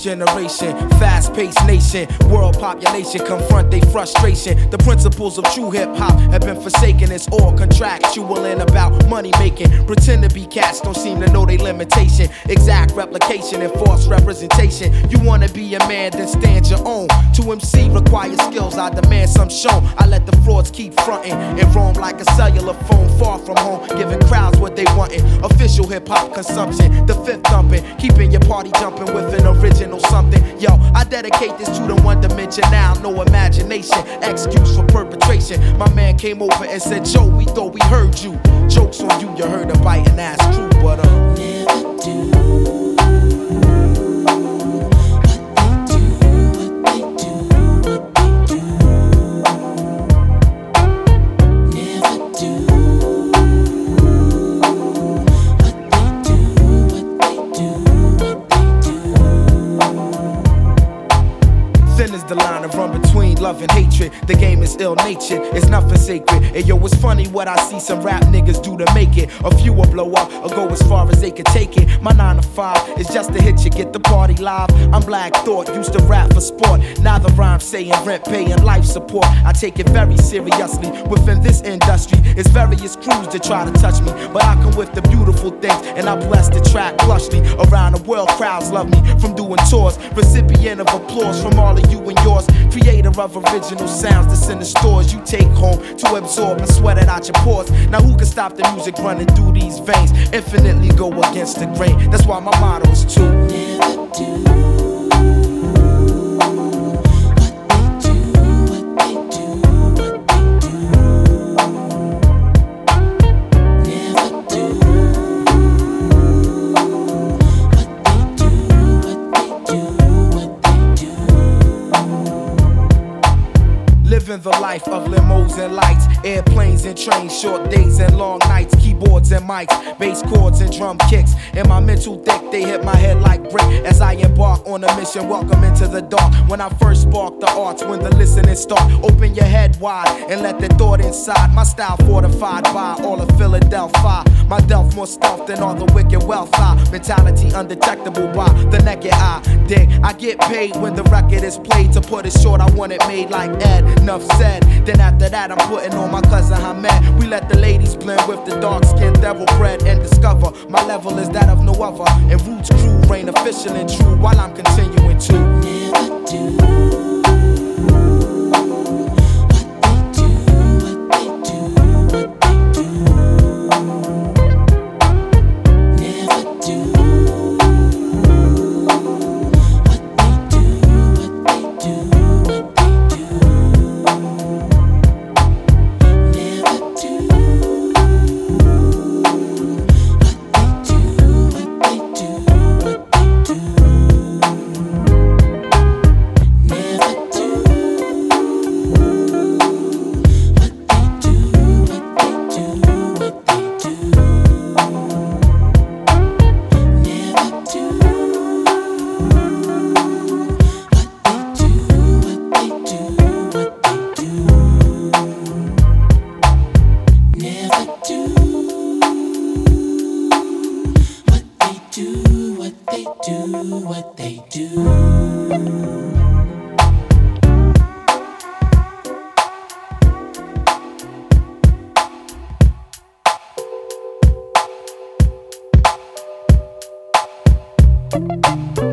This generation, fast-paced nation, world population confront their frustration. The principles of true hip-hop have been forsaken. It's all contractual and about money making. Pretend to be cats, don't seem to know their limitation. Exact replication and false representation. You wanna be a man, then stand your own. To MC requires skills, I demand some shown. I let the frauds keep fronting and roam like a cellular phone far from home, giving crowds what they wantin'. Official hip-hop consumption, the fifth thumping, keeping your party jumping with an original something. Yo, I dedicate this to the one dimension now, no imagination, excuse for perpetration. My man came over and said, Joe, we thought we heard you. Jokes on you, you heard a biting ass true, but never do. The line of run between love and hatred. The game is ill-natured, it's nothing sacred. And yo, it's funny what I see some rap niggas do to make it. A few will blow up or go as far as they can take it. My 9 to 5 is just to hit you, get the party live. I'm Black Thought, used to rap for sport. Now the rhyme saying rent, paying life support. I take it very seriously. Within this industry, it's various crews that try to touch me, but I come with the beautiful things, and I bless the track plushly. Around the world, crowds love me from doing tours. Recipient of applause from all of you and yours. Creator of original sounds that's in the stores you take home to absorb and sweat it out your pores. Now who can stop the music running through these veins? Infinitely go against the grain. That's why my motto is to never do. Living the life of limos and lights, airplanes and trains, short days and long nights, keyboards and mics, bass chords and drum kicks. In my mental thick, they hit my head like brick as I embark on a mission. Welcome into the dark. When I first spark the arts, when the listening start, open your head wide and let the thought inside. My style fortified by all of Philadelphia. My delf more stealth than all the wicked wealth. Mentality undetectable by the naked eye. Dig, I get paid when the record is played. To put it short, I want it made like Ed. Enough said. Then after that, I'm putting on my cousin Hamed. We let the ladies blend with the dark-skinned devil bread and discover my level is that of no other. And Roots crew reign official and true while I'm continuing to never do. What they do. What they do.